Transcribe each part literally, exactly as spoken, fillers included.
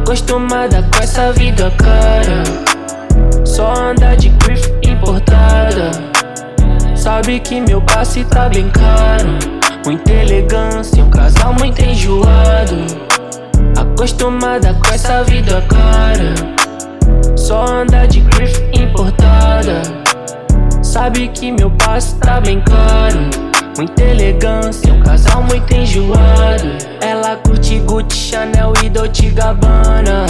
Acostumada com essa vida cara, só anda de grife importada. Sabe que meu passe tá bem caro, muita elegância, um casal muito enjoado. Acostumada com essa vida cara, só anda de grife importada. Sabe que meu passe tá bem caro, muita elegância, um casal muito enjoado. Ela curte Gucci, Chanel e Dolce Gabbana,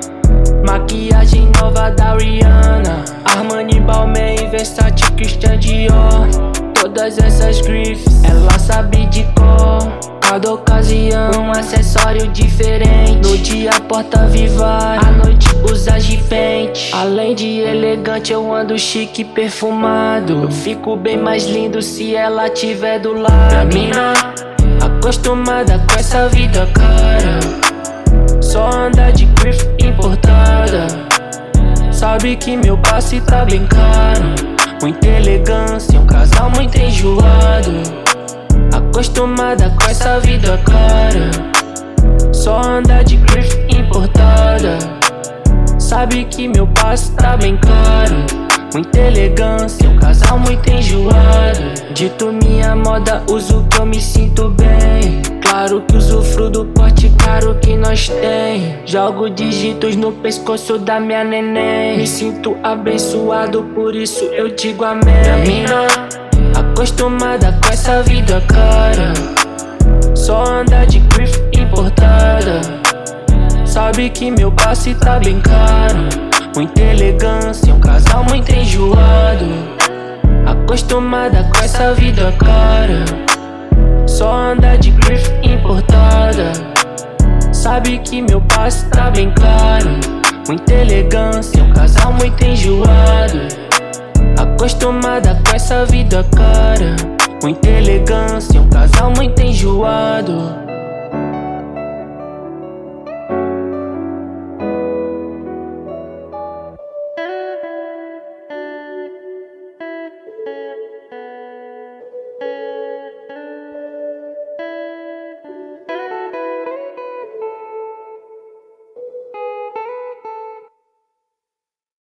maquiagem nova da Rihanna, Armani, Balmain, Versace, Christian Dior. Todas essas grifes ela sabe de cor. Cada ocasião um acessório diferente. No dia porta vivar, à noite usa gifente. Além de elegante eu ando chique e perfumado. Eu fico bem mais lindo se ela tiver do lado. Pra mina acostumada com essa vida cara, só anda de grife importada. Sabe que meu passe tá bem caro, muita elegância, um casal muito enjoado. Acostumada com essa vida cara, só anda de grife importada. Sabe que meu passe tá bem caro, muita elegância, um casal muito enjoado. Dito minha moda, uso que eu me sinto bem. Claro que usufruo do porte caro que nós tem. Jogo dígitos no pescoço da minha neném. Me sinto abençoado, por isso eu digo amém. Pra mina acostumada com essa vida cara, só anda de grife importada. Sabe que meu passe tá bem caro, muita elegância, um casal muito enjoado. Acostumada com essa vida cara, só anda de grife importada. Sabe que meu passe tá bem caro, muita elegância, um casal muito enjoado. Acostumada com essa vida cara, muita elegância, um casal muito enjoado.